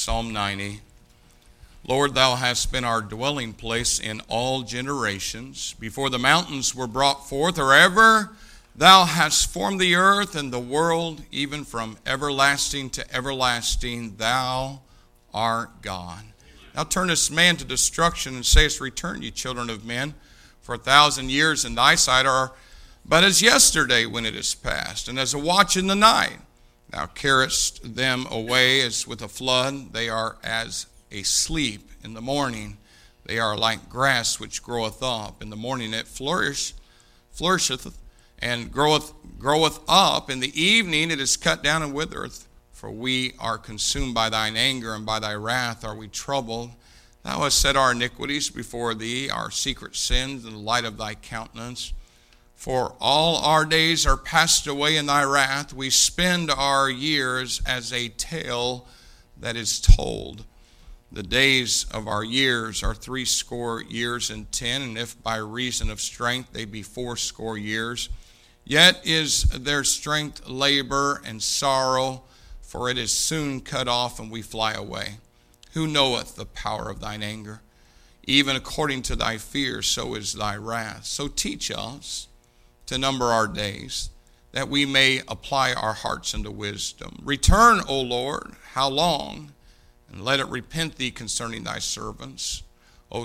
Psalm 90. Lord, thou hast been our dwelling place in all generations. Before the mountains were brought forth, or ever thou hast formed the earth and the world, even from everlasting to everlasting, thou art God. Now turnest man to destruction, and sayest, Return, ye children of men, for 1,000 years in thy sight are but as yesterday when it is past, and as a watch in the night. Thou carriest them away as with a flood. They are as a sleep in the morning. They are like grass which groweth up. In the morning it flourisheth and groweth up. In the evening it is cut down and withereth. For we are consumed by thine anger, and by thy wrath are we troubled. Thou hast set our iniquities before thee, our secret sins in the light of thy countenance. For all our days are passed away in thy wrath. We spend our years as a tale that is told. The days of our years are 80 years and 10, and if by reason of strength they be 80 years, yet is their strength labor and sorrow, for it is soon cut off, and we fly away. Who knoweth the power of thine anger? Even according to thy fear, so is thy wrath. So teach us to number our days, that we may apply our hearts unto wisdom. Return, O Lord, how long? And let it repent thee concerning thy servants. O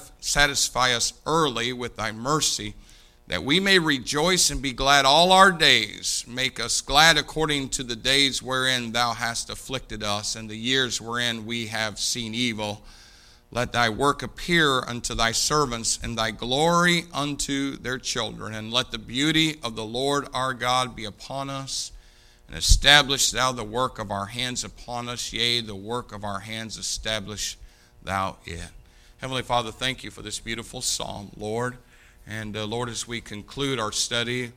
satisfy us early with thy mercy, that we may rejoice and be glad all our days. Make us glad according to the days wherein thou hast afflicted us, and the years wherein we have seen evil. Let thy work appear unto thy servants, and thy glory unto their children. And let the beauty of the Lord our God be upon us. And establish thou the work of our hands upon us. Yea, the work of our hands establish thou it. Heavenly Father, thank you for this beautiful psalm, Lord. And Lord, as we conclude our study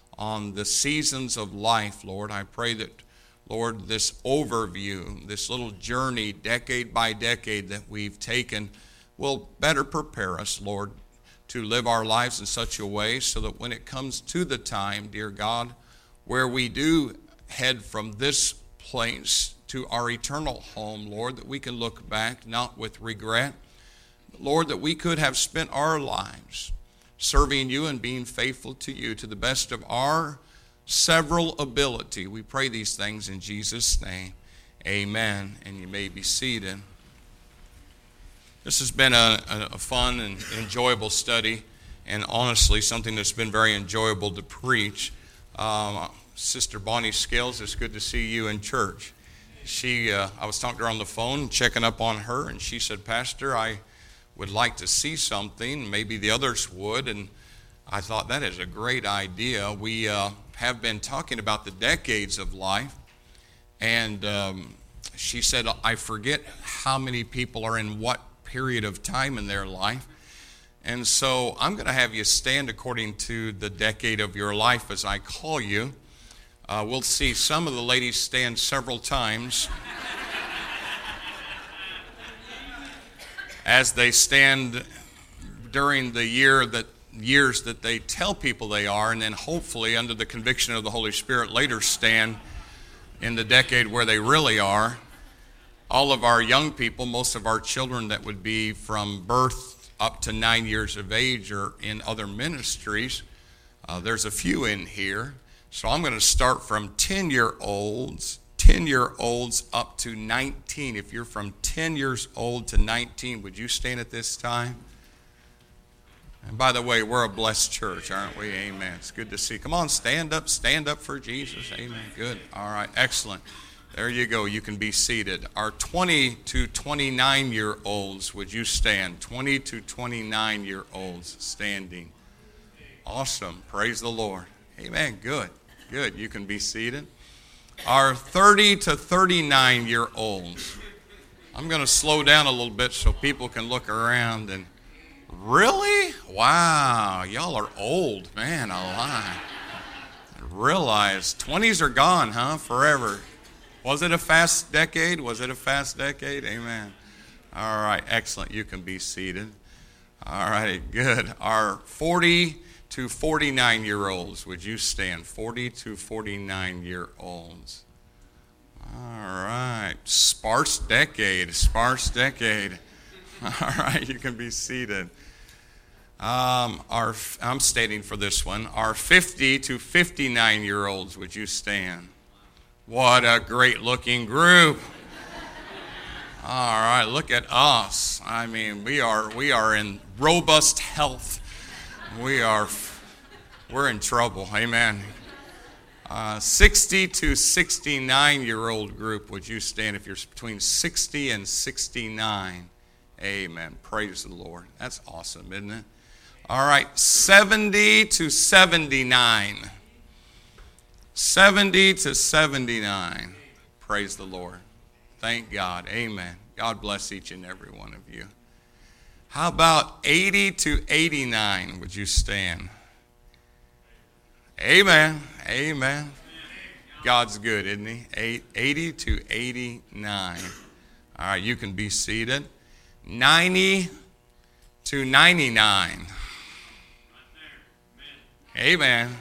on the seasons of life, Lord, I pray that, Lord, this overview, this little journey, decade by decade that we've taken, will better prepare us, Lord, to live our lives in such a way so that when it comes to the time, dear God, where we do head from this place to our eternal home, Lord, that we can look back not with regret, Lord, that we could have spent our lives serving you and being faithful to you to the best of our several ability. We pray these things in Jesus' name. Amen. And you may be seated. This has been a fun and enjoyable study, and honestly something that's been very enjoyable to preach. Sister Bonnie Scales, it's good to see you in church. I was talking to her on the phone, checking up on her, and she said, Pastor, I would like to see something. Maybe the others would. And I thought that is a great idea. We have been talking about the decades of life. And she said, I forget how many people are in what period of time in their life. And so I'm going to have you stand according to the decade of your life as I call you. We'll see some of the ladies stand several times as they stand during the years that they tell people they are, and then hopefully under the conviction of the Holy Spirit later stand in the decade where they really are. All of our young people, most of our children that would be from birth up to 9 years of age are in other ministries. There's a few in here. So I'm going to start from 10-year-olds up to 19. If you're from 10 years old to 19, would you stand at this time? And by the way, we're a blessed church, aren't we? Amen. It's good to see. Come on, stand up for Jesus. Amen. Good. All right, excellent. There you go. You can be seated. Our 20 to 29-year-olds, would you stand? 20 to 29-year-olds standing. Awesome. Praise the Lord. Amen. Good. Good. You can be seated. Our 30 to 39-year-olds. I'm going to slow down a little bit so people can look around. And really? Wow. Y'all are old. Man alive. I realize 20s are gone, huh? Forever. Was it a fast decade? Amen. All right. Excellent. You can be seated. All right. Good. Our 40 to 49-year-olds, would you stand? 40 to 49-year-olds. All right. Sparse decade. All right, you can be seated. I'm stating for this one, our 50 to 59-year-olds, would you stand? What a great-looking group. All right, look at us. I mean, we are in robust health. We're in trouble. Amen. 60 to 69-year-old group, would you stand if you're between 60 and 69? Amen. Praise the Lord. That's awesome, isn't it? All right, 70 to 79. 70 to 79. Praise the Lord. Thank God. Amen. God bless each and every one of you. How about 80 to 89? Would you stand? Amen. Amen. God's good, isn't he? 80 to 89. All right, you can be seated. 90 to 99. Amen.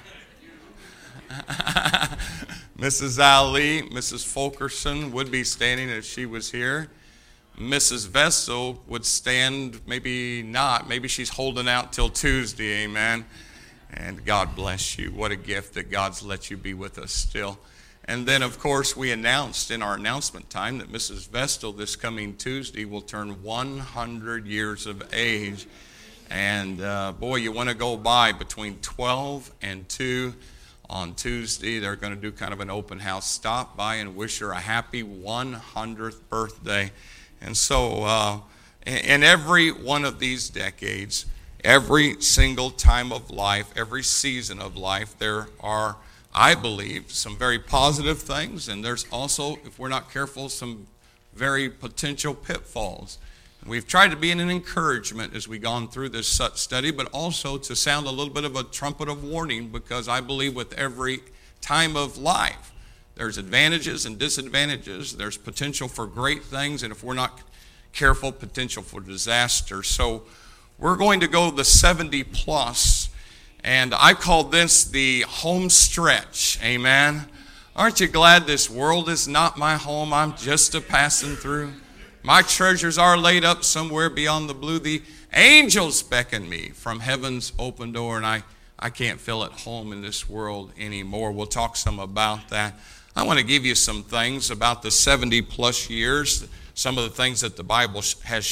Mrs. Ali, Mrs. Fulkerson would be standing if she was here. Mrs. Vessel would stand, maybe not. Maybe she's holding out till Tuesday, amen. And God bless you. What a gift that God's let you be with us still. And then, of course, we announced in our announcement time that Mrs. Vestal this coming Tuesday will turn 100 years of age. And, boy, you want to go by between 12 and 2 on Tuesday. They're going to do kind of an open house. Stop by and wish her a happy 100th birthday. And so in every one of these decades, every single time of life, every season of life, there are, I believe, some very positive things, and there's also, if we're not careful, some very potential pitfalls. We've tried to be an encouragement as we've gone through this study, but also to sound a little bit of a trumpet of warning, because I believe with every time of life, there's advantages and disadvantages. There's potential for great things, and if we're not careful, potential for disaster. So we're going to go the 70 plus, and I call this the home stretch. Amen. Aren't you glad this world is not my home? I'm just a passing through. My treasures are laid up somewhere beyond the blue. The angels beckon me from heaven's open door, and I can't feel at home in this world anymore. We'll talk some about that. I want to give you some things about the 70 plus years, some of the things that the Bible has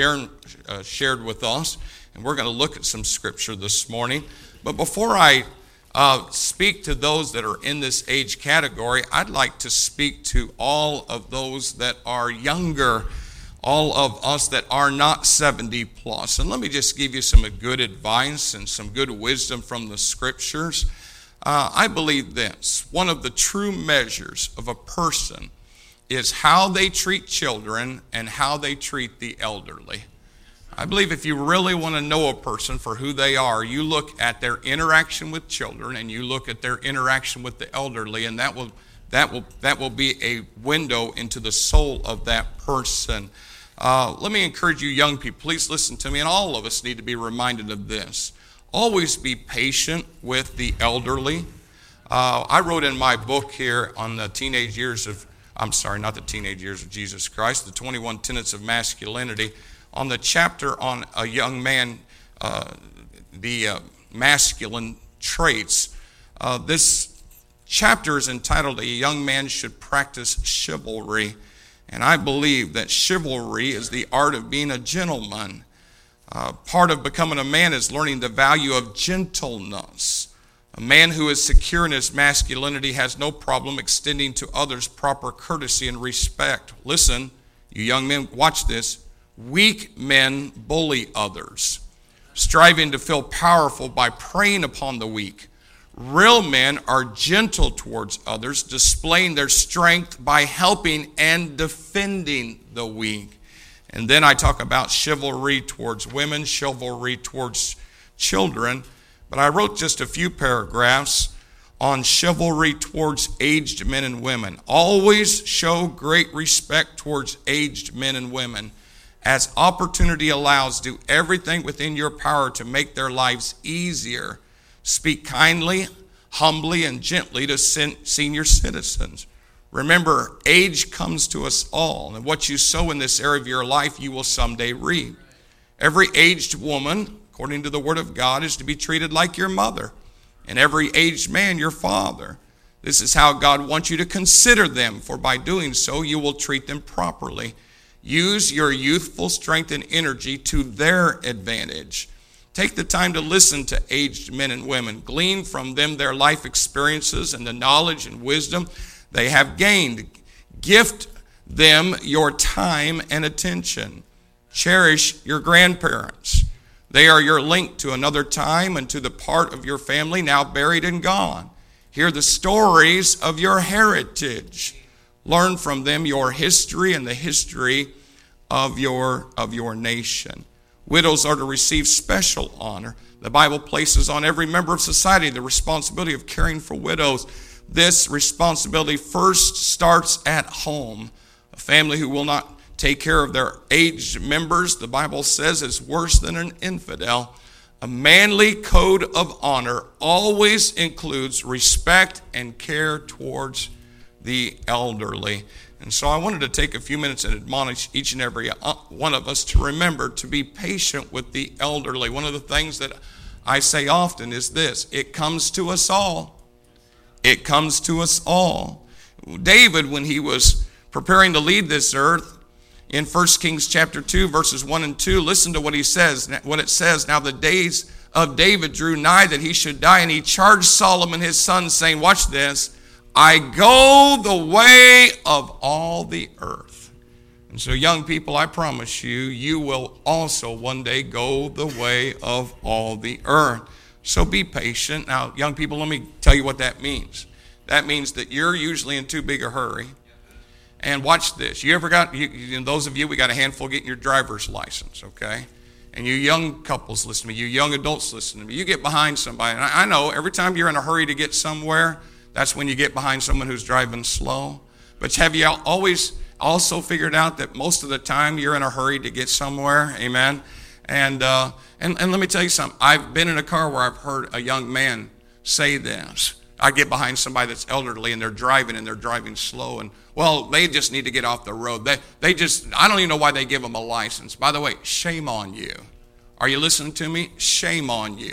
shared with us, and we're going to look at some scripture this morning. But before I speak to those that are in this age category, I'd like to speak to all of those that are younger, all of us that are not 70 plus. And let me just give you some good advice and some good wisdom from the scriptures. I believe this: one of the true measures of a person is how they treat children and how they treat the elderly. I believe if you really want to know a person for who they are, you look at their interaction with children and you look at their interaction with the elderly, and that will be a window into the soul of that person. Let me encourage you young people, please listen to me, and all of us need to be reminded of this. Always be patient with the elderly. I wrote in my book here on the teenage years of, not the teenage years of Jesus Christ, the 21 tenets of masculinity, on the chapter on a young man, the masculine traits. This chapter is entitled, "A Young Man Should Practice Chivalry." And I believe that chivalry is the art of being a gentleman. Part of becoming a man is learning the value of gentleness. A man who is secure in his masculinity has no problem extending to others proper courtesy and respect. Listen, you young men, watch this. Weak men bully others, striving to feel powerful by preying upon the weak. Real men are gentle towards others, displaying their strength by helping and defending the weak. And then I talk about chivalry towards women, chivalry towards children. But I wrote just a few paragraphs on chivalry towards aged men and women. Always show great respect towards aged men and women. As opportunity allows, do everything within your power to make their lives easier. Speak kindly, humbly, and gently to senior citizens. Remember, age comes to us all, and what you sow in this area of your life, you will someday reap. Every aged woman, according to the Word of God, is to be treated like your mother, and every aged man your father. This is how God wants you to consider them, for by doing so, you will treat them properly. Use your youthful strength and energy to their advantage. Take the time to listen to aged men and women. Glean from them their life experiences and the knowledge and wisdom they have gained. Gift them your time and attention. Cherish your grandparents. They are your link to another time and to the part of your family now buried and gone. Hear the stories of your heritage. Learn from them your history and the history of your nation. Widows are to receive special honor. The Bible places on every member of society the responsibility of caring for widows. This responsibility first starts at home. A family who will not take care of their aged members, the Bible says, is worse than an infidel. A manly code of honor always includes respect and care towards the elderly. And so I wanted to take a few minutes and admonish each and every one of us to remember to be patient with the elderly. One of the things that I say often is this: it comes to us all. It comes to us all. David, when he was preparing to leave this earth, in 1 Kings chapter 2, verses 1 and 2, listen to what he says. What it says: now the days of David drew nigh that he should die, and he charged Solomon his son, saying, watch this, I go the way of all the earth. And so young people, I promise you, you will also one day go the way of all the earth. So be patient. Now, young people, let me tell you what that means. That means that you're usually in too big a hurry. And watch this. You ever got, those of you, we got a handful getting your driver's license, okay? And you young couples listen to me. You young adults listen to me. You get behind somebody. And I know every time you're in a hurry to get somewhere, that's when you get behind someone who's driving slow. But have you always also figured out that most of the time you're in a hurry to get somewhere? Amen? And let me tell you something. I've been in a car where I've heard a young man say this. I get behind somebody that's elderly and they're driving slow, and well, they just need to get off the road. They just, I don't even know why they give them a license. By the way, shame on you. Are you listening to me? Shame on you.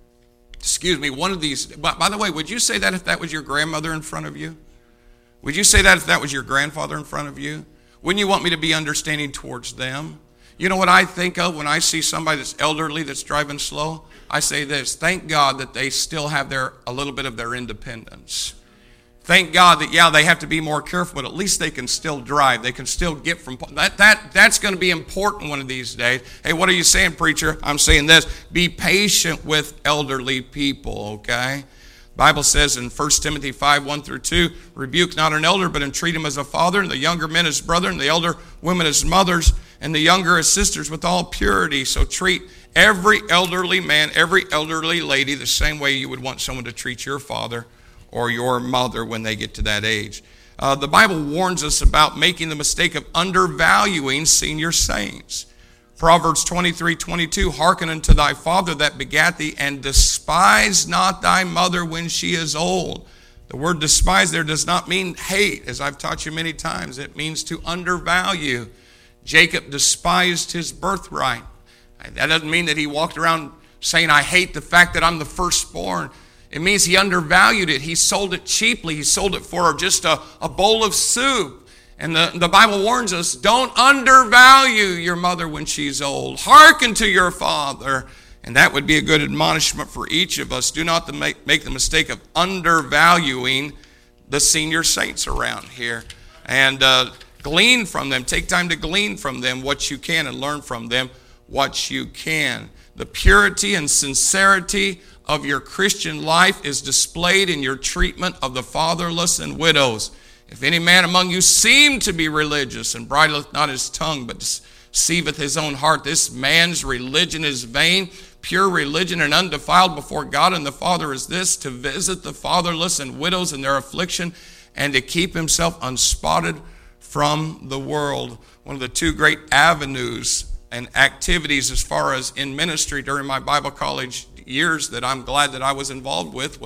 Excuse me, one of these, by the way, would you say that if that was your grandmother in front of you? Would you say that if that was your grandfather in front of you? Wouldn't you want me to be understanding towards them? You know what I think of when I see somebody that's elderly that's driving slow? I say this: thank God that they still have a little bit of their independence. Thank God that, yeah, they have to be more careful, but at least they can still drive. They can still get from that's going to be important one of these days. Hey, what are you saying, preacher? I'm saying this: be patient with elderly people, okay? The Bible says in 1 Timothy 5, 1 through 2, rebuke not an elder, but entreat him as a father, and the younger men as brethren, and the elder women as mothers, and the younger as sisters with all purity. So treat every elderly man, every elderly lady the same way you would want someone to treat your father or your mother when they get to that age. The Bible warns us about making the mistake of undervaluing senior saints. Proverbs 23:22, hearken unto thy father that begat thee, and despise not thy mother when she is old. The word despise there does not mean hate, as I've taught you many times. It means to undervalue. Jacob despised his birthright. That doesn't mean that he walked around saying, I hate the fact that I'm the firstborn. It means he undervalued it. He sold it cheaply. He sold it for just a bowl of soup. And the Bible warns us, don't undervalue your mother when she's old. Hearken to your father. And that would be a good admonishment for each of us. Do not make the mistake of undervaluing the senior saints around here. And glean from them. Take time to glean from them what you can and learn from them what you can. The purity and sincerity of your Christian life is displayed in your treatment of the fatherless and widows. If any man among you seem to be religious and bridleth not his tongue, but deceiveth his own heart, this man's religion is vain. Pure religion and undefiled before God and the Father is this: to visit the fatherless and widows in their affliction, and to keep himself unspotted from the world. One of the two great avenues and activities as far as in ministry during my Bible college years that I'm glad that I was involved with was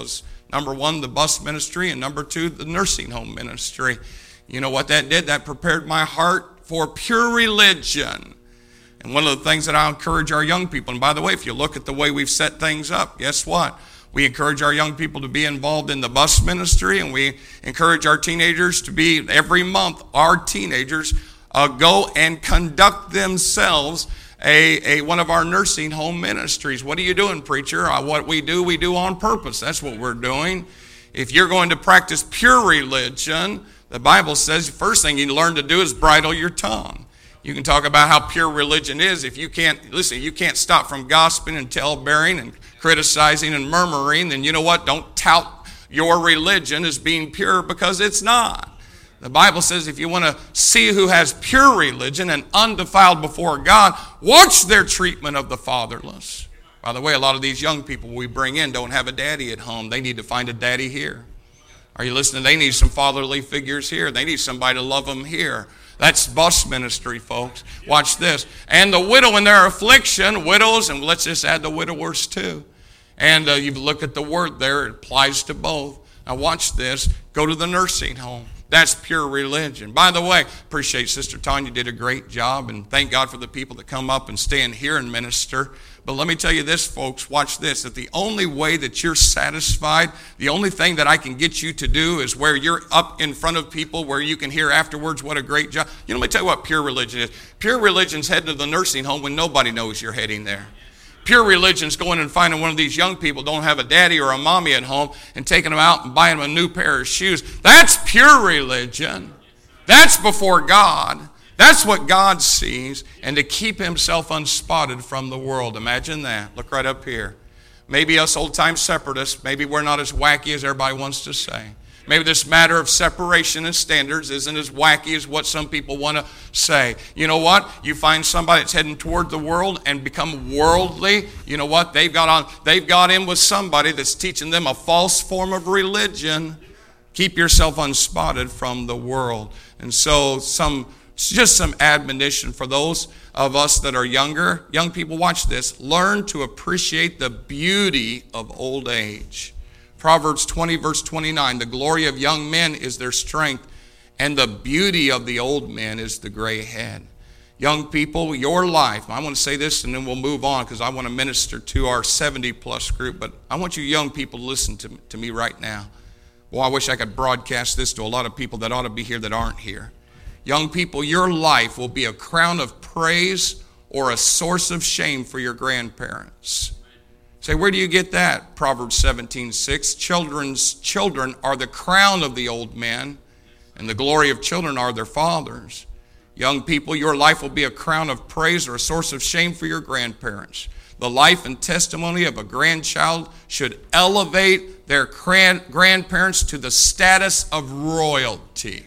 Number one, the bus ministry, and number two, the nursing home ministry. You know what that did? That prepared my heart for pure religion. And one of the things that I encourage our young people, and by the way, if you look at the way we've set things up, guess what? We encourage our young people to be involved in the bus ministry, and we encourage our teenagers to be, every month, our teenagers go and conduct themselves one of our nursing home ministries. What are you doing, preacher? What we do on purpose. That's what we're doing. If you're going to practice pure religion, the Bible says the first thing you learn to do is bridle your tongue. You can talk about how pure religion is. If you can't stop from gossiping and talebearing and criticizing and murmuring, then you know what? Don't tout your religion as being pure, because it's not. The Bible says if you want to see who has pure religion and undefiled before God, watch their treatment of the fatherless. By the way, a lot of these young people we bring in don't have a daddy at home. They need to find a daddy here. Are you listening? They need some fatherly figures here. They need somebody to love them here. That's bus ministry, folks. Watch this. And the widow in their affliction, widows, and let's just add the widowers too. And you look at the word there, it applies to both. Now watch this. Go to the nursing home. That's pure religion. By the way, appreciate Sister Tanya did a great job, and thank God for the people that come up and stand here and minister. But let me tell you this, folks, watch this, that the only way that you're satisfied, the only thing that I can get you to do is where you're up in front of people where you can hear afterwards what a great job. You know, let me tell you what pure religion is. Pure religion's heading to the nursing home when nobody knows you're heading there. Pure religion's going and finding one of these young people don't have a daddy or a mommy at home and taking them out and buying them a new pair of shoes. That's pure religion. That's before God. That's what God sees, and to keep himself unspotted from the world. Imagine that. Look right up here. Maybe us old-time separatists, maybe we're not as wacky as everybody wants to say. Maybe this matter of separation and standards isn't as wacky as what some people want to say. You know what? You find somebody that's heading toward the world and become worldly. You know what? They've got in with somebody that's teaching them a false form of religion. Keep yourself unspotted from the world. And so just some admonition for those of us that are younger. Young people, watch this. Learn to appreciate the beauty of old age. Proverbs 20, verse 29, the glory of young men is their strength, and the beauty of the old men is the gray head. Young people, your life, I want to say this and then we'll move on because I want to minister to our 70-plus group, but I want you young people to listen to me right now. Well, I wish I could broadcast this to a lot of people that ought to be here that aren't here. Young people, your life will be a crown of praise or a source of shame for your grandparents. Say, where do you get that? Proverbs 17:6. Children's children are the crown of the old men, and the glory of children are their fathers. Young people, your life will be a crown of praise or a source of shame for your grandparents. The life and testimony of a grandchild should elevate their grandparents to the status of royalty.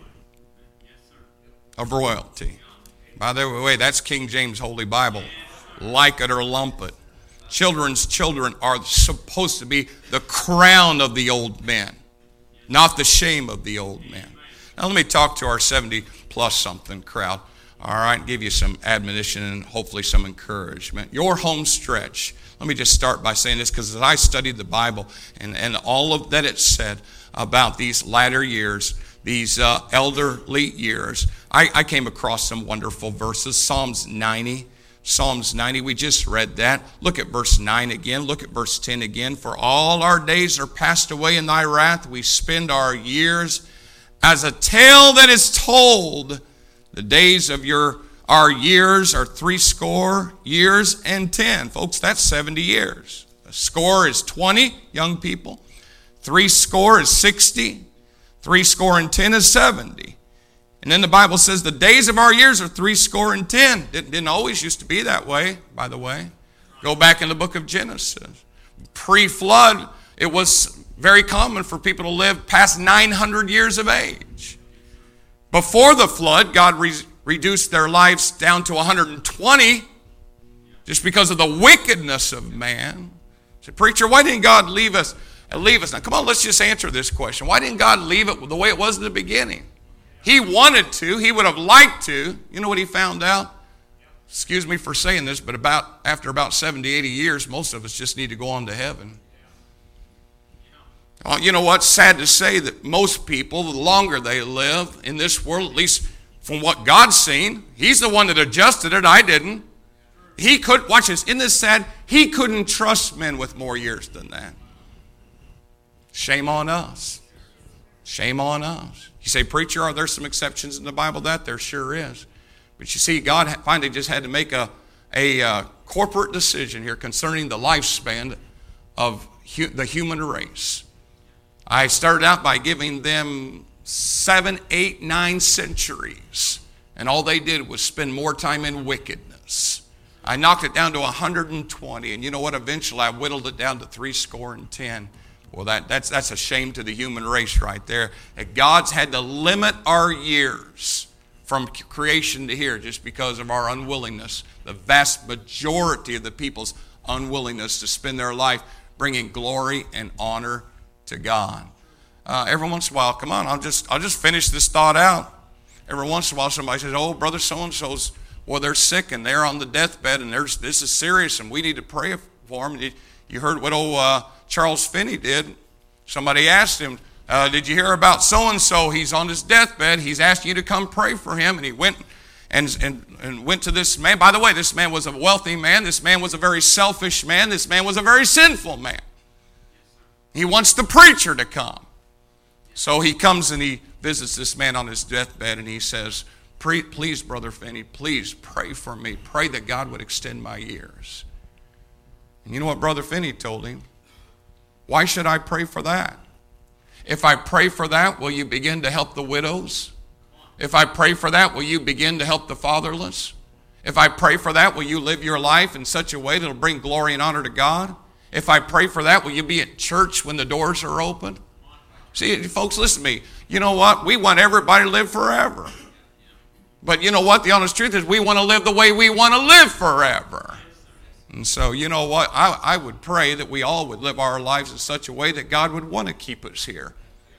Of royalty. By the way, that's King James Holy Bible. Like it or lump it. Children's children are supposed to be the crown of the old men, not the shame of the old men. Now let me talk to our 70-plus something crowd, all right, give you some admonition and hopefully some encouragement. Your home stretch. Let me just start by saying this, because as I studied the Bible and all of that it said about these latter years, these elderly years, I came across some wonderful verses. Psalms 90, we just read that. Look at verse 9 again. Look at verse 10 again. For all our days are passed away in thy wrath. We spend our years as a tale that is told. The days of our years are 80 years and 10. Folks, that's 70 years. A score is 20, young people. 80 is 60. 80 is 70. And then the Bible says the days of our years are 80. Didn't always used to be that way, by the way. Go back in the book of Genesis. Pre-flood, it was very common for people to live past 900 years of age. Before the flood, God reduced their lives down to 120 just because of the wickedness of man. I said, preacher, why didn't God leave us? Now, come on, let's just answer this question. Why didn't God leave it the way it was in the beginning? He wanted to. He would have liked to. You know what he found out? Excuse me for saying this, but after about 70, 80 years, most of us just need to go on to heaven. Well, you know what's sad to say that most people, the longer they live in this world, at least from what God's seen, He's the one that adjusted it. I didn't. He could, watch this, isn't this sad? He couldn't trust men with more years than that. Shame on us. Shame on us. You say, preacher, are there some exceptions in the Bible? That there sure is. But you see, God finally just had to make a corporate decision here concerning the lifespan of the human race. I started out by giving them 7, 8, 9 centuries, and all they did was spend more time in wickedness. I knocked it down to 120, and you know what? Eventually I whittled it down to 70. Well, that's a shame to the human race right there. That God's had to limit our years from creation to here just because of our unwillingness. The vast majority of the people's unwillingness to spend their life bringing glory and honor to God. Every once in a while, come on, I'll just finish this thought out. Every once in a while, somebody says, "Oh, brother so-and-so's, well, they're sick and they're on the deathbed and this is serious and we need to pray for them." You heard what old Charles Finney did. Somebody asked him, "Did you hear about so-and-so? He's on his deathbed. He's asking you to come pray for him." And he went and went to this man. By the way, this man was a wealthy man. This man was a very selfish man. This man was a very sinful man. He wants the preacher to come. So he comes and he visits this man on his deathbed and he says, "Please, Brother Finney, please pray for me. Pray that God would extend my years." And you know what Brother Finney told him? "Why should I pray for that? If I pray for that, will you begin to help the widows? If I pray for that, will you begin to help the fatherless? If I pray for that, will you live your life in such a way that will bring glory and honor to God? If I pray for that, will you be at church when the doors are open?" See, folks, listen to me. You know what? We want everybody to live forever. But you know what? The honest truth is we want to live the way we want to live forever. And so, you know what? I would pray that we all would live our lives in such a way that God would want to keep us here.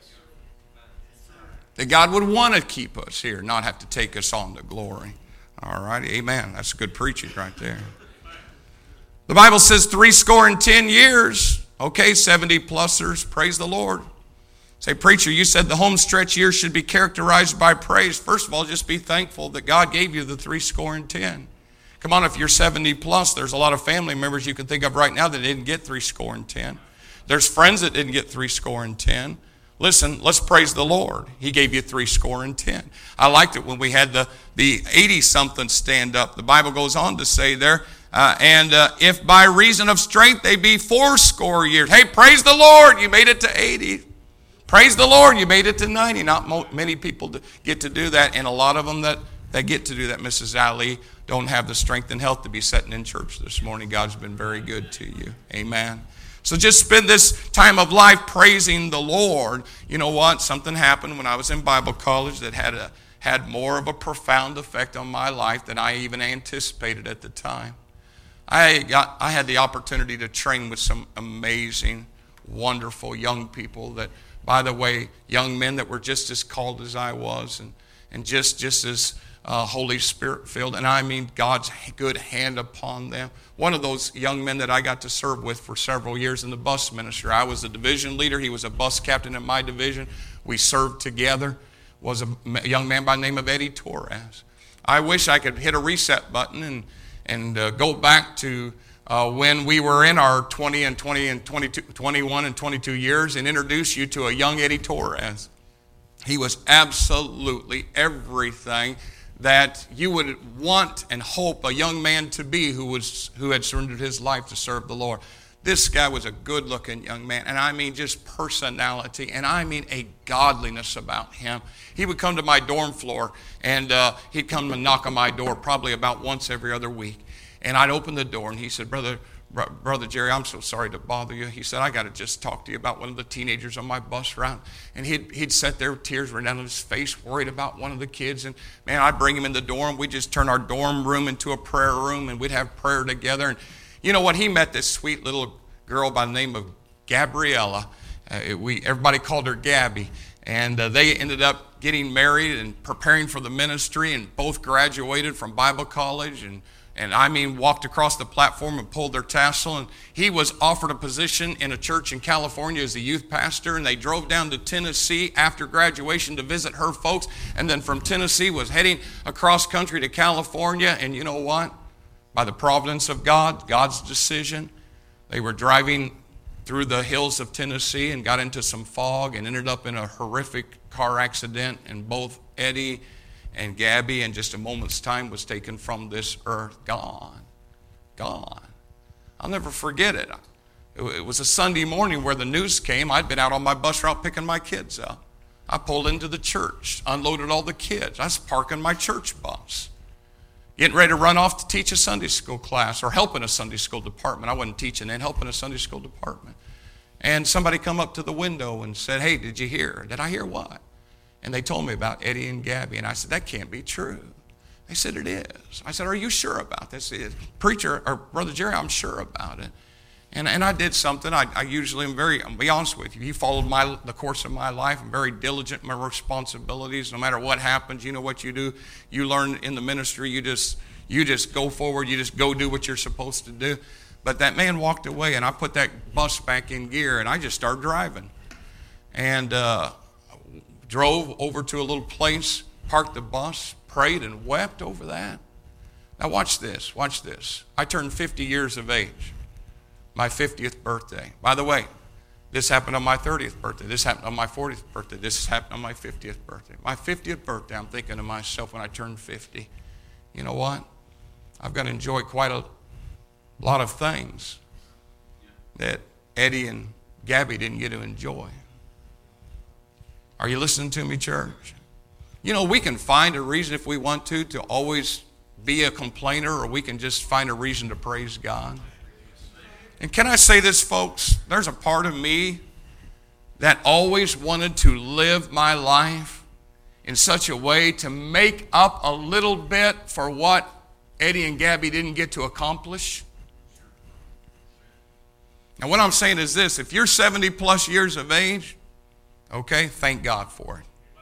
That God would want to keep us here, not have to take us on to glory. All right, amen. That's good preaching right there. The Bible says 70 years. Okay, 70-plussers, praise the Lord. Say, "Preacher, you said the home stretch years should be characterized by praise." First of all, just be thankful that God gave you the 70. Come on, if you're 70-plus, there's a lot of family members you can think of right now that didn't get 70. There's friends that didn't get 70. Listen, let's praise the Lord. He gave you 70. I liked it when we had the 80-something stand up. The Bible goes on to say there, if by reason of strength they be 80 years. Hey, praise the Lord, you made it to 80. Praise the Lord, you made it to 90. Not many people get to do that, and a lot of them that get to do that, Mrs. Ali, don't have the strength and health to be sitting in church this morning. God's been very good to you. Amen. So just spend this time of life praising the Lord. You know what? Something happened when I was in Bible college that had more of a profound effect on my life than I even anticipated at the time. I had the opportunity to train with some amazing, wonderful young people that, by the way, young men that were just as called as I was and just as Holy Spirit filled, and I mean God's good hand upon them. One of those young men that I got to serve with for several years in the bus ministry. I was the division leader. He was a bus captain in my division. We served together. Was a young man by the name of Eddie Torres. I wish I could hit a reset button and go back to when we were in our 21 and 22 years and introduce you to a young Eddie Torres. He was absolutely everything that you would want and hope a young man to be who had surrendered his life to serve the Lord. This guy was a good-looking young man, and I mean just personality, and I mean a godliness about him. He would come to my dorm floor, and he'd come and knock on my door probably about once every other week. And I'd open the door, and he said, Brother Jerry, I'm so sorry to bother you. He said, I got to just talk to you about one of the teenagers on my bus route. And he'd sit there with tears running down his face, worried about one of the kids. And, man, I'd bring him in the dorm. We'd just turn our dorm room into a prayer room, and we'd have prayer together. And you know what? He met this sweet little girl by the name of Gabriella. Everybody called her Gabby. And they ended up getting married and preparing for the ministry, and both graduated from Bible college and and I mean walked across the platform and pulled their tassel. And he was offered a position in a church in California as a youth pastor, and they drove down to Tennessee after graduation to visit her folks, and then from Tennessee was heading across country to California. And you know what? By the providence of God, God's decision, they were driving through the hills of Tennessee and got into some fog and ended up in a horrific car accident, and both Eddie and Gabby in just a moment's time was taken from this earth. Gone. I'll never forget it. It was a Sunday morning where the news came. I'd been out on my bus route picking my kids up. I pulled into the church, unloaded all the kids. I was parking my church bus, getting ready to run off to teach a Sunday school class or help in a Sunday school department. I wasn't teaching then, helping a Sunday school department. And somebody come up to the window and said, "Hey, did you hear?" Did I hear what? And they told me about Eddie and Gabby. And I said, "That can't be true." They said, "It is." I said, "Are you sure about this?" "Preacher, or Brother Jerry, I'm sure about it." And I did something. I usually am I'll be honest with you, he followed the course of my life. I'm very diligent in my responsibilities. No matter what happens, you know what you do. You learn in the ministry, you just go forward, you just go do what you're supposed to do. But that man walked away, and I put that bus back in gear, and I just started driving. And drove over to a little place, parked the bus, prayed and wept over that. Now watch this. I turned 50 years of age, my 50th birthday. By the way, this happened on my 30th birthday. This happened on my 40th birthday. This happened on my 50th birthday. My 50th birthday, I'm thinking to myself when I turned 50, you know what? I've got to enjoy quite a lot of things that Eddie and Gabby didn't get to enjoy. Are you listening to me, church? You know, we can find a reason if we want to always be a complainer, or we can just find a reason to praise God. And can I say this, folks? There's a part of me that always wanted to live my life in such a way to make up a little bit for what Eddie and Gabby didn't get to accomplish. Now, what I'm saying is this: if you're 70 plus years of age, okay, thank God for it.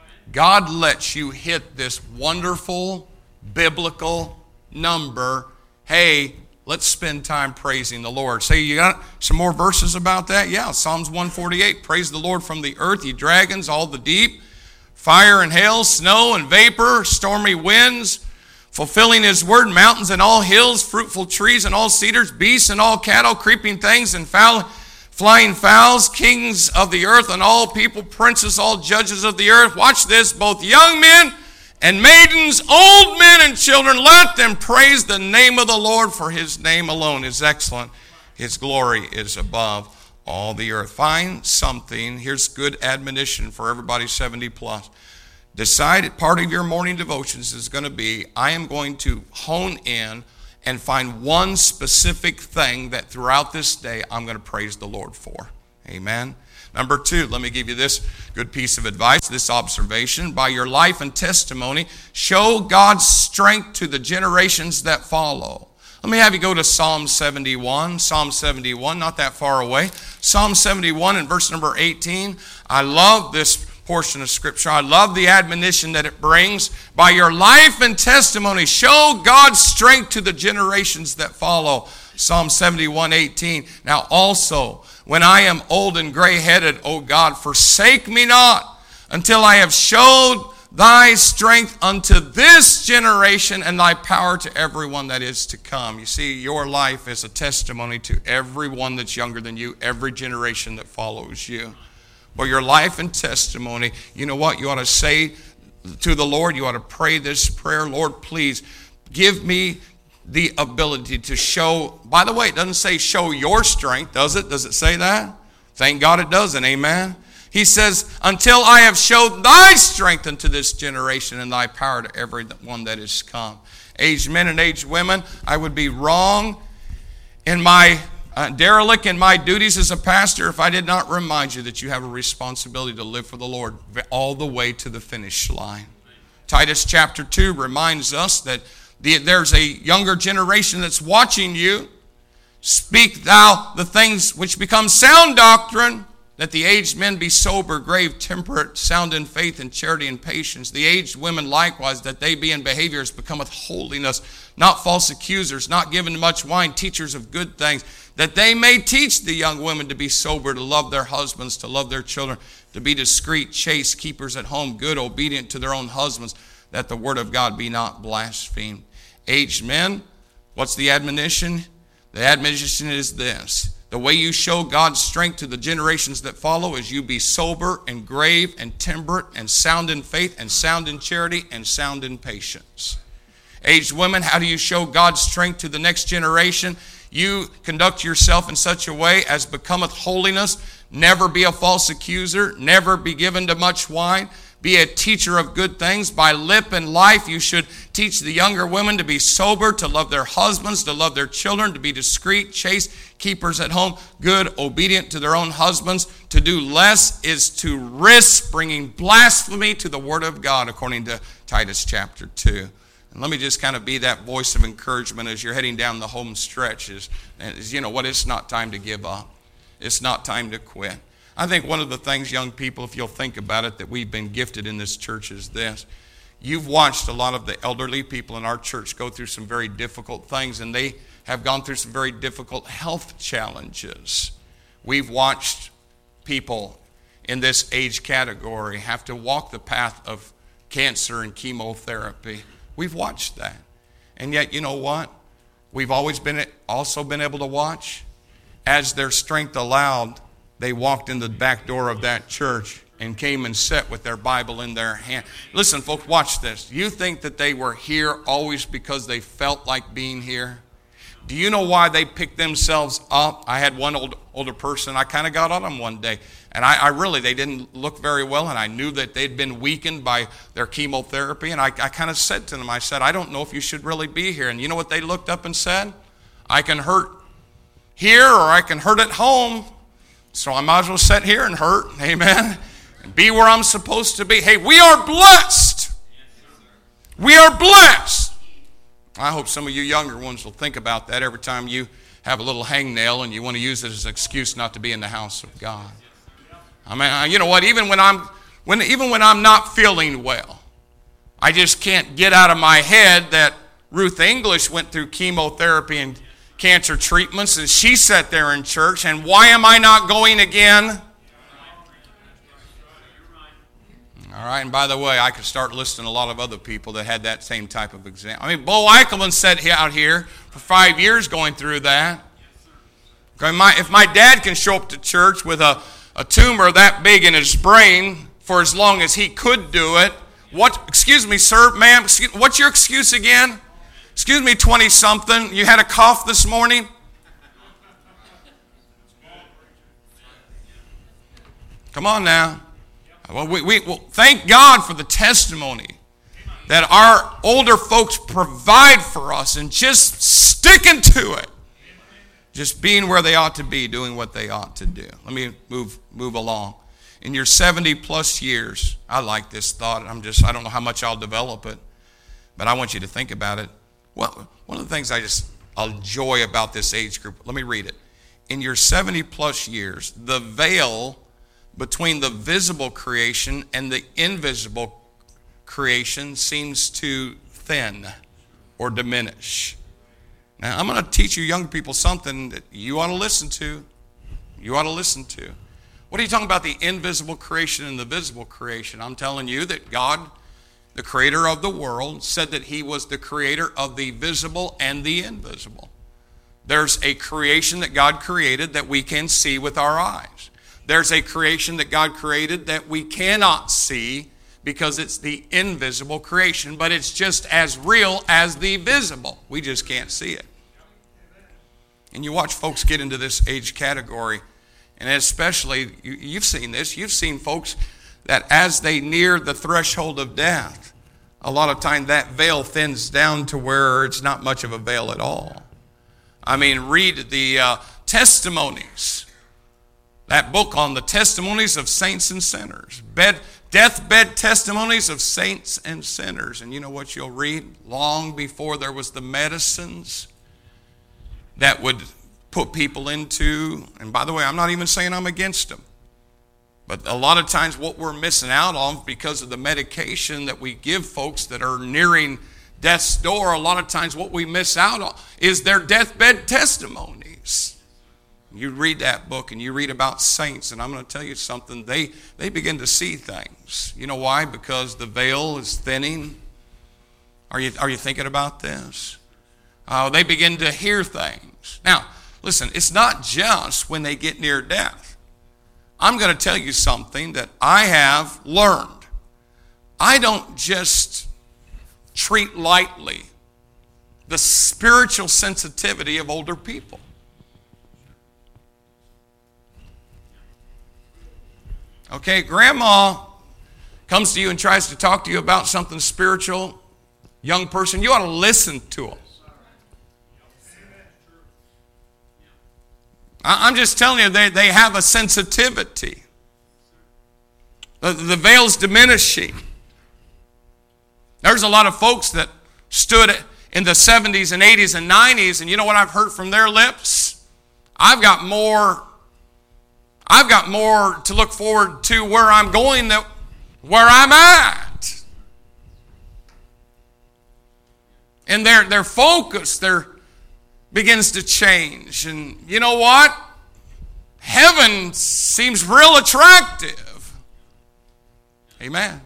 God lets you hit this wonderful biblical number. Hey, let's spend time praising the Lord. Say, you got some more verses about that? Yeah, Psalms 148. Praise the Lord from the earth, ye dragons, all the deep. Fire and hail, snow and vapor, stormy winds, fulfilling his word, mountains and all hills, fruitful trees and all cedars, beasts and all cattle, creeping things and flying fowls, kings of the earth and all people, princes, all judges of the earth. Watch this, both young men and maidens, old men and children, let them praise the name of the Lord, for his name alone is excellent. His glory is above all the earth. Find something. Here's good admonition for everybody 70 plus. Decide part of your morning devotions is going to be, I am going to hone in and find one specific thing that throughout this day I'm going to praise the Lord for. Amen. Number 2, let me give you this good piece of advice, this observation. By your life and testimony, show God's strength to the generations that follow. Let me have you go to Psalm 71. Psalm 71, not that far away. Psalm 71 and verse number 18. I love this portion of Scripture. I love the admonition that it brings. By your life and testimony, show God's strength to the generations that follow. Psalm 71, 18. Now also, when I am old and gray-headed, O God, forsake me not until I have showed thy strength unto this generation and thy power to everyone that is to come. You see, your life is a testimony to everyone that's younger than you, every generation that follows you. But your life and testimony, you know what? You ought to say to the Lord, you ought to pray this prayer: Lord, please give me the ability to show. By the way, it doesn't say show your strength, does it? Does it say that? Thank God it doesn't, amen? He says, until I have showed thy strength unto this generation and thy power to everyone that is come. Aged men and aged women, I would be wrong in my derelict in my duties as a pastor if I did not remind you that you have a responsibility to live for the Lord all the way to the finish line. Titus chapter 2 reminds us that there's a younger generation that's watching you. Speak thou the things which become sound doctrine. Let the aged men be sober, grave, temperate, sound in faith and charity and patience. The aged women likewise, that they be in behavior as becometh holiness, not false accusers, not given to much wine, teachers of good things, that they may teach the young women to be sober, to love their husbands, to love their children, to be discreet, chaste, keepers at home, good, obedient to their own husbands, that the word of God be not blasphemed. Aged men, what's the admonition? The admonition is this. The way you show God's strength to the generations that follow is you be sober and grave and temperate and sound in faith and sound in charity and sound in patience. Aged women, how do you show God's strength to the next generation? You conduct yourself in such a way as becometh holiness. Never be a false accuser. Never be given to much wine. Be a teacher of good things. By lip and life, you should teach the younger women to be sober, to love their husbands, to love their children, to be discreet, chaste, keepers at home, good, obedient to their own husbands. To do less is to risk bringing blasphemy to the word of God, according to Titus chapter 2. And let me just kind of be that voice of encouragement as you're heading down the home stretch. You know what? It's not time to give up. It's not time to quit. I think one of the things, young people, if you'll think about it, that we've been gifted in this church is this. You've watched a lot of the elderly people in our church go through some very difficult things, and they have gone through some very difficult health challenges. We've watched people in this age category have to walk the path of cancer and chemotherapy. We've watched that. And yet, you know what? We've always also been able to watch. As their strength allowed, they walked in the back door of that church and came and sat with their Bible in their hand. Listen, folks, watch this. You think that they were here always because they felt like being here? Do you know why they picked themselves up? I had one older person, I kind of got on them one day. And they didn't look very well, and I knew that they'd been weakened by their chemotherapy. And I kind of said to them, I said, I don't know if you should really be here. And you know what they looked up and said? I can hurt here or I can hurt at home. So I might as well sit here and hurt, amen, and be where I'm supposed to be. Hey, we are blessed. We are blessed. I hope some of you younger ones will think about that every time you have a little hangnail and you want to use it as an excuse not to be in the house of God. I mean, you know what? Even when I'm not feeling well, I just can't get out of my head that Ruth English went through chemotherapy and cancer treatments, and she sat there in church, and why am I not going again? All right, and by the way, I could start listing a lot of other people that had that same type of example. I mean, Bo Eichelman sat out here for 5 years going through that. If my dad can show up to church with a tumor that big in his brain for as long as he could do it, excuse me, sir, ma'am, what's your excuse again? Excuse me, 20-something, you had a cough this morning? Come on now. Well, thank God for the testimony that our older folks provide for us, and just sticking to it. Just being where they ought to be, doing what they ought to do. Let me move along. In your 70-plus years, I like this thought. I don't know how much I'll develop it, but I want you to think about it. Well, one of the things I enjoy about this age group, let me read it. In your 70-plus years, the veil between the visible creation and the invisible creation seems to thin or diminish. Now, I'm going to teach you young people something that you ought to listen to. You ought to listen to. What are you talking about, the invisible creation and the visible creation? I'm telling you that God, the creator of the world, said that he was the creator of the visible and the invisible. There's a creation that God created that we can see with our eyes. There's a creation that God created that we cannot see because it's the invisible creation, but it's just as real as the visible. We just can't see it. And you watch folks get into this age category, and especially, you've seen this, you've seen folks that as they near the threshold of death, a lot of time that veil thins down to where it's not much of a veil at all. I mean, read the testimonies. That book on the testimonies of saints and sinners. Deathbed testimonies of saints and sinners. And you know what you'll read? Long before there was the medicines that would put people into, and by the way, I'm not even saying I'm against them. But a lot of times what we're missing out on because of the medication that we give folks that are nearing death's door, a lot of times what we miss out on is their deathbed testimonies. You read that book and you read about saints, and I'm going to tell you something, they begin to see things. You know why? Because the veil is thinning. Are you thinking about this? They begin to hear things. Now, listen, it's not just when they get near death. I'm going to tell you something that I have learned. I don't just treat lightly the spiritual sensitivity of older people. Okay, grandma comes to you and tries to talk to you about something spiritual. Young person, you ought to listen to them. I'm just telling you, they have a sensitivity. The veil's diminishing. There's a lot of folks that stood in the 70s and 80s and 90s, and you know what I've heard from their lips? I've got more to look forward to where I'm going than where I'm at. And their focus, begins to change. And you know what? Heaven seems real attractive. Amen.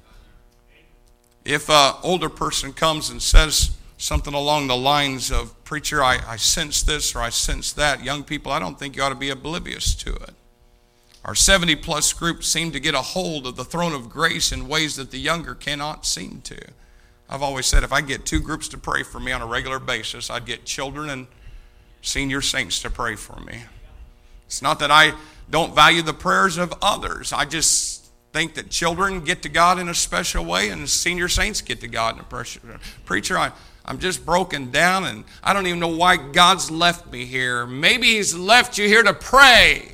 If an older person comes and says something along the lines of, preacher, I sense this or I sense that, young people, I don't think you ought to be oblivious to it. Our 70-plus group seem to get a hold of the throne of grace in ways that the younger cannot seem to. I've always said if I get two groups to pray for me on a regular basis, I'd get children and senior saints to pray for me. It's not that I don't value the prayers of others. I just think that children get to God in a special way and senior saints get to God in a special way. Preacher, I'm just broken down and I don't even know why God's left me here. Maybe He's left you here to pray.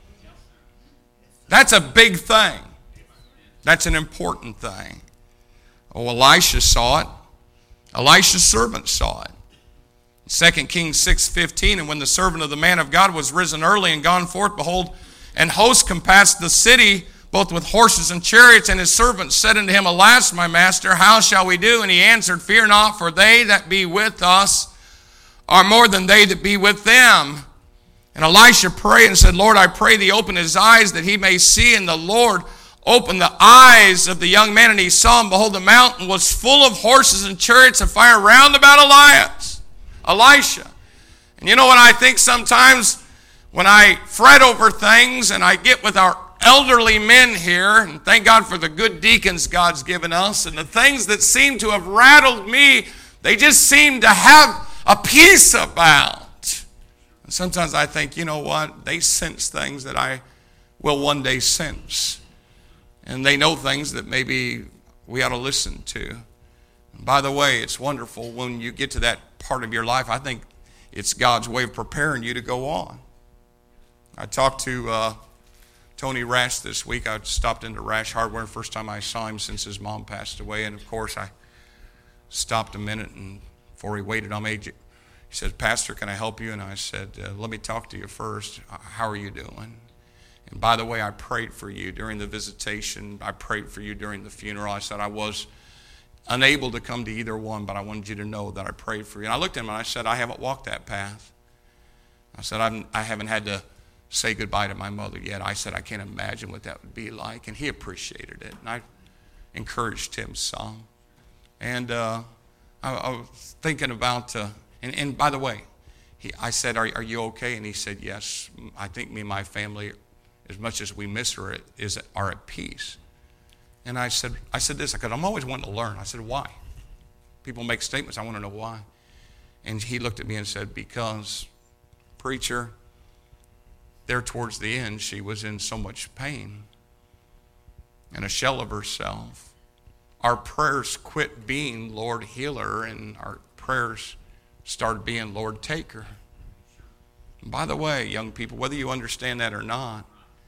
That's a big thing. That's an important thing. Oh, Elisha saw it. Elisha's servant saw it. 2 Kings 6:15, and when the servant of the man of God was risen early and gone forth, behold, an host compassed the city, both with horses and chariots, and his servant said unto him, Alas, my master, how shall we do? And he answered, Fear not, for they that be with us are more than they that be with them. And Elisha prayed and said, Lord, I pray thee, open his eyes that he may see. And the Lord opened the eyes of the young man, and he saw, and behold, the mountain was full of horses and chariots of fire round about Elisha. And you know what I think sometimes when I fret over things and I get with our elderly men here, and thank God for the good deacons God's given us, and the things that seem to have rattled me, they just seem to have a peace about. And sometimes I think, you know what, they sense things that I will one day sense. And they know things that maybe we ought to listen to. And by the way, it's wonderful when you get to that part of your life. I think it's God's way of preparing you to go on. I talked to Tony Rash this week. I stopped into Rash Hardware, first time I saw him since his mom passed away. And of course, I stopped a minute and before he waited on me, he said, Pastor, can I help you? And I said, let me talk to you first. How are you doing? And by the way, I prayed for you during the visitation. I prayed for you during the funeral. I said I was unable to come to either one, but I wanted you to know that I prayed for you. And I looked at him and I said, I haven't walked that path. I said, I haven't had to say goodbye to my mother yet. I said, I can't imagine what that would be like. And he appreciated it. And I encouraged him some. And I was thinking about, and by the way, I said, are you okay? And he said, yes. I think me and my family, as much as we miss her, are at peace. And I said this, because I'm always wanting to learn. I said, why? People make statements, I want to know why. And he looked at me and said, because, preacher, there towards the end, she was in so much pain and a shell of herself. Our prayers quit being, Lord, heal her, and our prayers started being, Lord, take her. And by the way, young people, whether you understand that or not,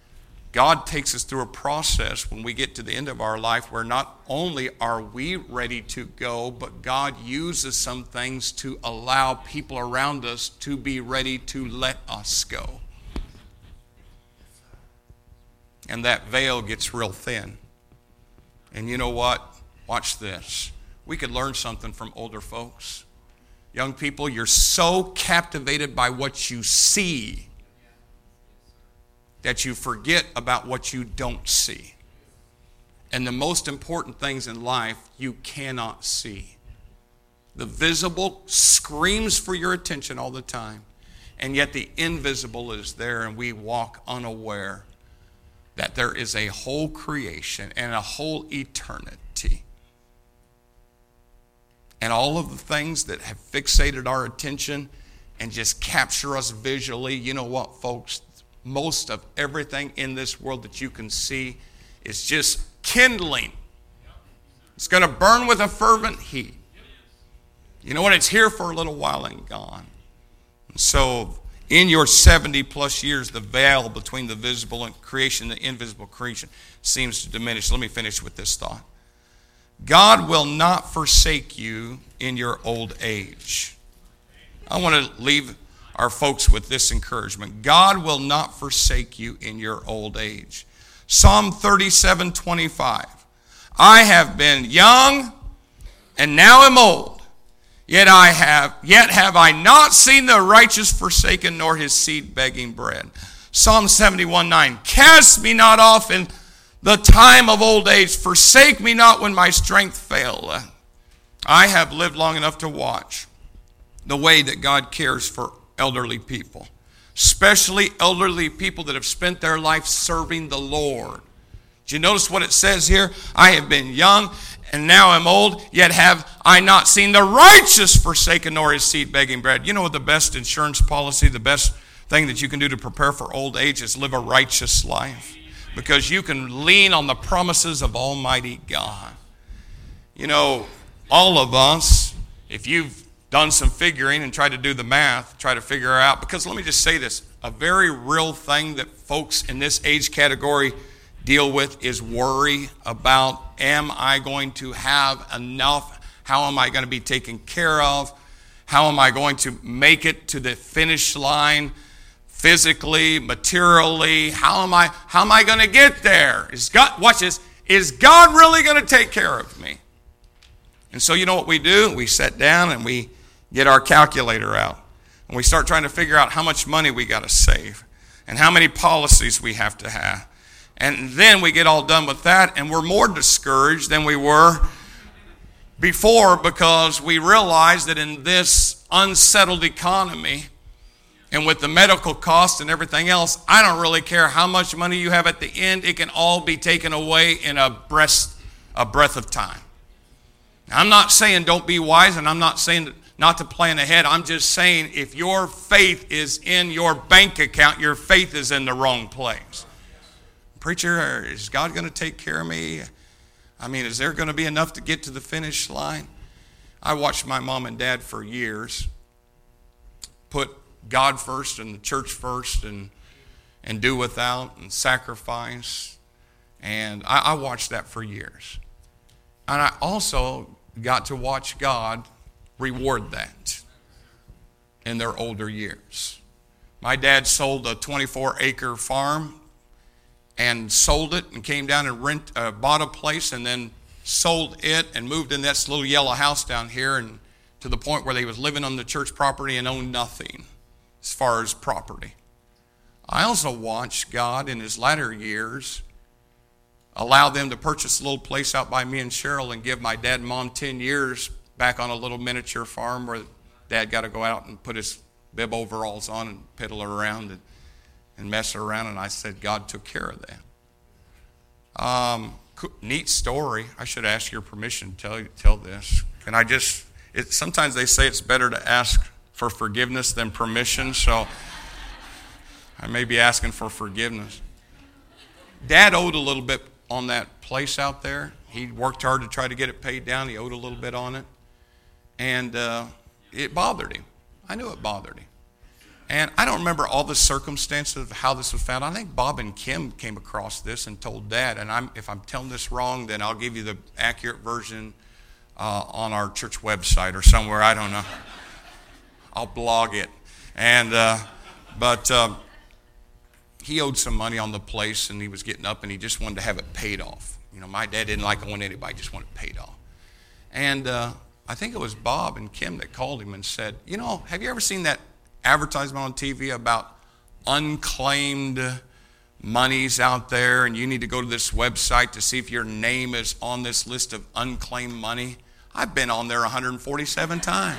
God takes us through a process when we get to the end of our life where not only are we ready to go, but God uses some things to allow people around us to be ready to let us go. and that veil gets real thin. And you know what? Watch this. We could learn something from older folks. Young people, you're so captivated by what you see that you forget about what you don't see. And the most important things in life you cannot see. The visible screams for your attention all the time, and yet the invisible is there, and we walk unaware that there is a whole creation and a whole eternity. And all of the things that have fixated our attention and just capture us visually, you know what, folks? Most of everything in this world that you can see is just kindling. It's going to burn with a fervent heat. You know what? It's here for a little while and gone. And so in your 70 plus years, the veil between the visible and creation, the invisible creation, seems to diminish. Let me finish with this thought. God will not forsake you in your old age. I want to leave our folks with this encouragement. God will not forsake you in your old age. Psalm 37:25. I have been young and now am old, yet have I not seen the righteous forsaken, nor his seed begging bread. Psalm 71:9. Cast me not off in the time of old age, forsake me not when my strength fail. I have lived long enough to watch the way that God cares for elderly people, especially elderly people that have spent their life serving the Lord. Do you notice what it says here? I have been young and now am old, yet have I not seen the righteous forsaken, nor his seed begging bread. You know what the best insurance policy, the best thing that you can do to prepare for old age is live a righteous life, because you can lean on the promises of Almighty God. You know, all of us, if you've done some figuring and tried to do the math, try to figure out, because let me just say this, a very real thing that folks in this age category deal with is worry about, am I going to have enough? How am I going to be taken care of? How am I going to make it to the finish line physically, materially? How am I going to get there? Watch this, is God really going to take care of me? And so you know what we do? We sit down and we get our calculator out, and we start trying to figure out how much money we got to save and how many policies we have to have. And then we get all done with that, and we're more discouraged than we were before, because we realize that in this unsettled economy and with the medical costs and everything else, I don't really care how much money you have at the end. It can all be taken away in a breath of time. Now, I'm not saying don't be wise, and I'm not saying not to plan ahead. I'm just saying if your faith is in your bank account, your faith is in the wrong place. Preacher, is God going to take care of me? I mean, is there going to be enough to get to the finish line? I watched my mom and dad for years put God first and the church first and do without and sacrifice. And I watched that for years. And I also got to watch God reward that in their older years. My dad sold a 24-acre farm and sold it and came down and bought a place and then sold it and moved in this little yellow house down here, and to the point where they was living on the church property and owned nothing as far as property. I also watched God in his latter years allow them to purchase a little place out by me and Cheryl and give my dad and mom 10 years back on a little miniature farm where Dad got to go out and put his bib overalls on and piddle around and mess around. And I said, God took care of that. Neat story. I should ask your permission to tell this. Can I just, sometimes they say it's better to ask for forgiveness than permission, so I may be asking for forgiveness. Dad owed a little bit on that place out there. He worked hard to try to get it paid down. He owed a little bit on it. And it bothered him. I knew it bothered him. And I don't remember all the circumstances of how this was found. I think Bob and Kim came across this and told Dad. And if I'm telling this wrong, then I'll give you the accurate version on our church website or somewhere. I don't know. I'll blog it. And but he owed some money on the place, and he was getting up, and he just wanted to have it paid off. My dad didn't like owing anybody, just wanted it paid off. And I think it was Bob and Kim that called him and said, have you ever seen that advertisement on TV about unclaimed monies out there, and you need to go to this website to see if your name is on this list of unclaimed money? I've been on there 147 times.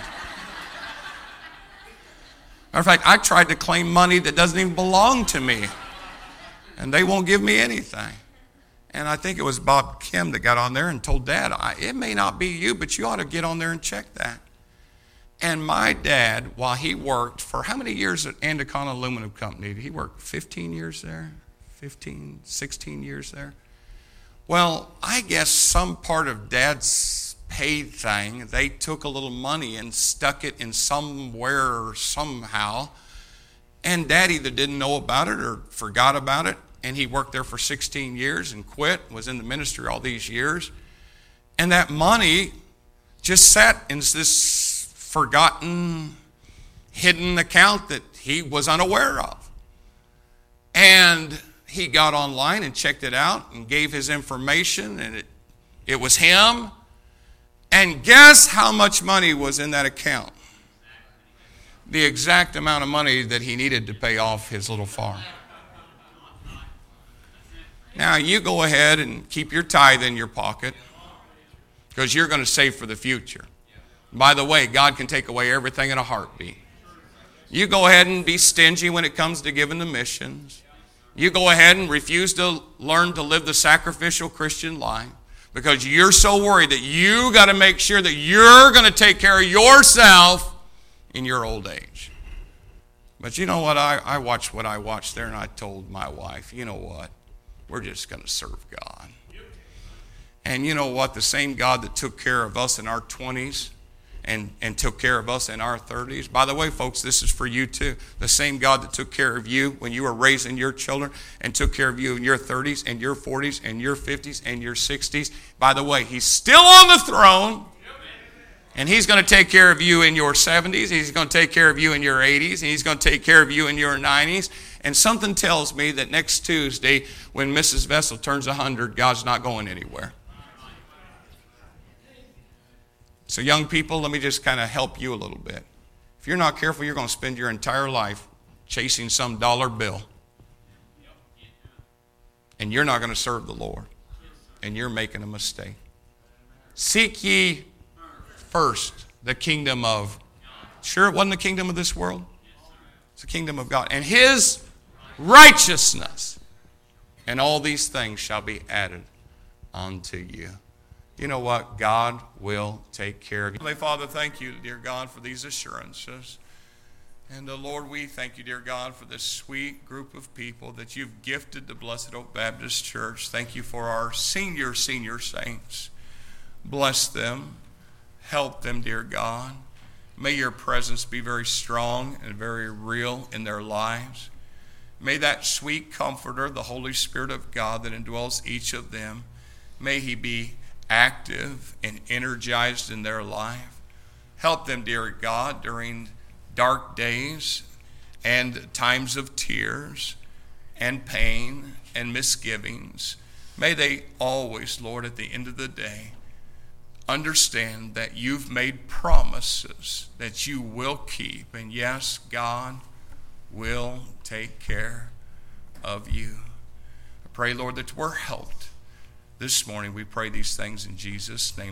Matter of fact, I tried to claim money that doesn't even belong to me, and they won't give me anything. And I think it was Bob Kim that got on there and told Dad, it may not be you, but you ought to get on there and check that. And my dad, while he worked for how many years at Andicon Aluminum Company? He worked 15 years there, 16 years there. Well, I guess some part of Dad's paid thing, they took a little money and stuck it in somewhere or somehow, and Dad either didn't know about it or forgot about it, and he worked there for 16 years and quit, was in the ministry all these years, and that money just sat in this forgotten, hidden account that he was unaware of. And he got online and checked it out and gave his information, and it was him. And guess how much money was in that account? The exact amount of money that he needed to pay off his little farm. Now, you go ahead and keep your tithe in your pocket because you're going to save for the future. By the way, God can take away everything in a heartbeat. You go ahead and be stingy when it comes to giving to missions. You go ahead and refuse to learn to live the sacrificial Christian life, because you're so worried that you got to make sure that you're going to take care of yourself in your old age. But you know what? I watched what I watched there, and I told my wife, you know what? We're just going to serve God. And you know what? The same God that took care of us in our 20s and took care of us in our 30s. By the way, folks, this is for you too. The same God that took care of you when you were raising your children and took care of you in your 30s and your 40s and your 50s and your 60s. By the way, he's still on the throne, and he's going to take care of you in your 70s. He's going to take care of you in your 80s, and he's going to take care of you in your 90s. And something tells me that next Tuesday, when Mrs. Vessel turns 100, God's not going anywhere. So young people, let me just kind of help you a little bit. If you're not careful, you're going to spend your entire life chasing some dollar bill. And you're not going to serve the Lord. And you're making a mistake. Seek ye first the kingdom of... Sure, it wasn't the kingdom of this world? It's the kingdom of God. And his righteousness. And all these things shall be added unto you. You know what? God will take care of you. Heavenly Father, thank you, dear God, for these assurances. And Lord, we thank you, dear God, for this sweet group of people that you've gifted the Blessed Oak Baptist Church. Thank you for our senior saints. Bless them. Help them, dear God. May your presence be very strong and very real in their lives. May that sweet comforter, the Holy Spirit of God that indwells each of them, may he be active and energized in their life. Help them, dear God, during dark days and times of tears and pain and misgivings. May they always, Lord, at the end of the day, understand that you've made promises that you will keep. And yes, God will take care of you. I pray, Lord, that we're helped. This morning we pray these things in Jesus' name.